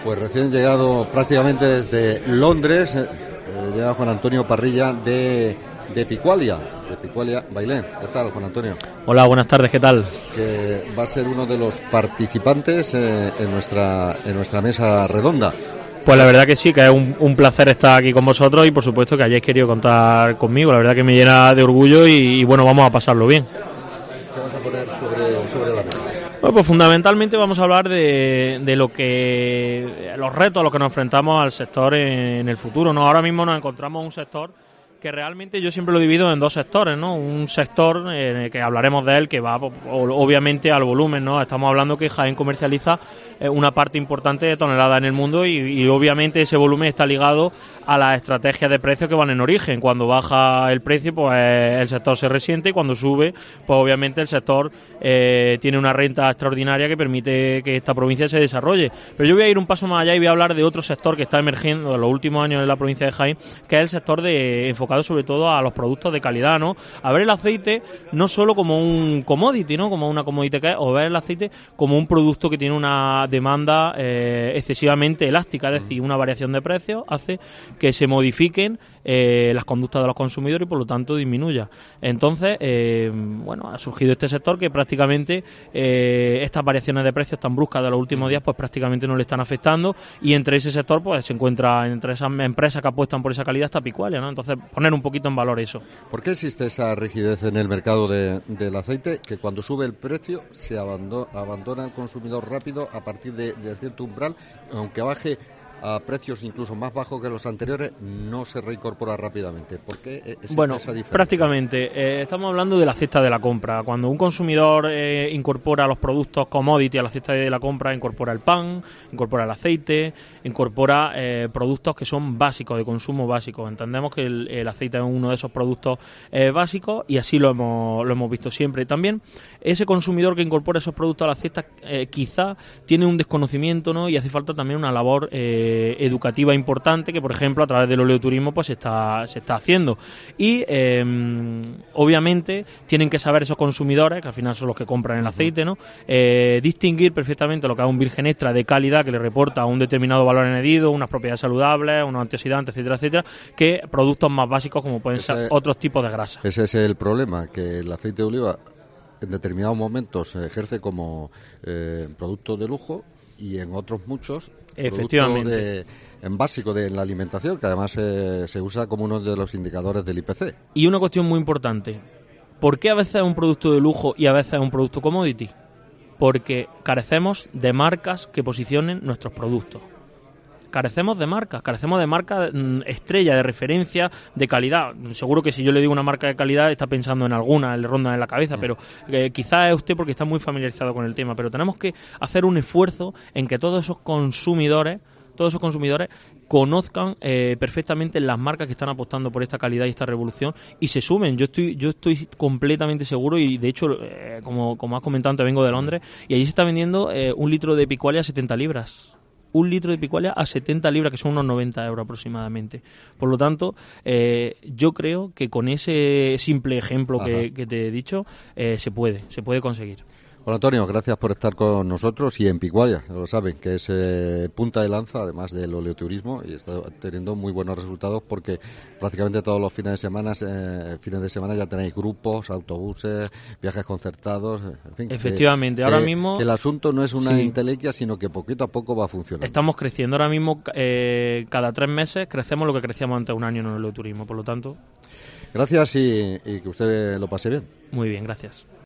Pues recién llegado prácticamente desde Londres, llega Juan Antonio Parrilla de Picualia Bailén. ¿Qué tal, Juan Antonio? Hola, buenas tardes, ¿qué tal? Que va a ser uno de los participantes en nuestra mesa redonda. Pues la verdad que sí, que es un placer estar aquí con vosotros y por supuesto que hayáis querido contar conmigo. La verdad que me llena de orgullo y bueno, vamos a pasarlo bien. ¿Qué vas a poner sobre la mesa? Bueno, pues fundamentalmente vamos a hablar de los retos a los que nos enfrentamos al sector en el futuro, ¿no? Ahora mismo nos encontramos un sector que realmente yo siempre lo divido en dos sectores, ¿no? Un sector que hablaremos de él que va obviamente al volumen, ¿no? Estamos hablando que Jaén comercializa una parte importante de toneladas en el mundo y obviamente ese volumen está ligado a las estrategias de precios que van en origen. Cuando baja el precio, pues el sector se resiente, y cuando sube, pues obviamente el sector tiene una renta extraordinaria que permite que esta provincia se desarrolle. Pero yo voy a ir un paso más allá y voy a hablar de otro sector que está emergiendo en los últimos años en la provincia de Jaén, que es el sector enfocado sobre todo a los productos de calidad, ¿no? A ver el aceite no solo como un commodity, ¿no? Como una commodity que es, o ver el aceite como un producto que tiene una demanda excesivamente elástica, es decir, una variación de precios hace que se modifiquen las conductas de los consumidores y por lo tanto disminuya. Entonces, bueno, ha surgido este sector que prácticamente estas variaciones de precios tan bruscas de los últimos días pues prácticamente no le están afectando, y entre ese sector pues se encuentra, entre esas empresas que apuestan por esa calidad, está Picualia, ¿no? Entonces, poner un poquito en valor eso. ¿Por qué existe esa rigidez en el mercado del aceite, que cuando sube el precio se abandona el consumidor rápido a partir de cierto umbral, aunque baje a precios incluso más bajos que los anteriores, no se reincorpora rápidamente? ¿Por qué existe esa diferencia? Prácticamente estamos hablando de la cesta de la compra. Cuando un consumidor incorpora los productos commodity a la cesta de la compra, incorpora el pan, incorpora el aceite, incorpora productos que son básicos, de consumo básico. Entendemos que el aceite es uno de esos productos básicos, y así lo hemos visto siempre. También ese consumidor que incorpora esos productos a la cesta quizá tiene un desconocimiento, ¿no? Y hace falta también una labor educativa importante, que por ejemplo a través del oleoturismo pues se está haciendo, y obviamente tienen que saber esos consumidores, que al final son los que compran el aceite, ¿no? Distinguir perfectamente lo que es un virgen extra de calidad, que le reporta un determinado valor añadido, unas propiedades saludables, unos antioxidantes, etcétera, etcétera, que productos más básicos como pueden ser otros tipos de grasa. Ese es el problema, que el aceite de oliva en determinados momentos se ejerce como producto de lujo, y en otros muchos efectivamente en básico de la alimentación, que además se usa como uno de los indicadores del IPC. Y una cuestión muy importante: ¿por qué a veces es un producto de lujo y a veces es un producto commodity? Porque carecemos de marcas que posicionen nuestros productos. Carecemos de marcas estrella, de referencia, de calidad. Seguro que si yo le digo una marca de calidad está pensando en alguna, le ronda en la cabeza, pero quizás es usted porque está muy familiarizado con el tema. Pero tenemos que hacer un esfuerzo en que todos esos consumidores conozcan perfectamente las marcas que están apostando por esta calidad y esta revolución, y se sumen. Yo estoy completamente seguro, y de hecho, como has comentado antes, vengo de Londres, y allí se está vendiendo un litro de Picualia a 70 libras. Un litro de Picualia a 70 libras, que son unos 90 euros aproximadamente. Por lo tanto, yo creo que con ese simple ejemplo que te he dicho, se puede conseguir. Hola Antonio, gracias por estar con nosotros, y en Picualia, lo saben, que es punta de lanza además del oleoturismo, y está teniendo muy buenos resultados, porque prácticamente todos los fines de semana ya tenéis grupos, autobuses, viajes concertados, en fin. Efectivamente, ahora mismo que el asunto no es una entelequia, sino que poquito a poco va funcionando. Estamos creciendo ahora mismo, cada 3 meses crecemos lo que crecíamos antes de un año en el oleoturismo, por lo tanto. Gracias, y que usted lo pase bien. Muy bien, gracias.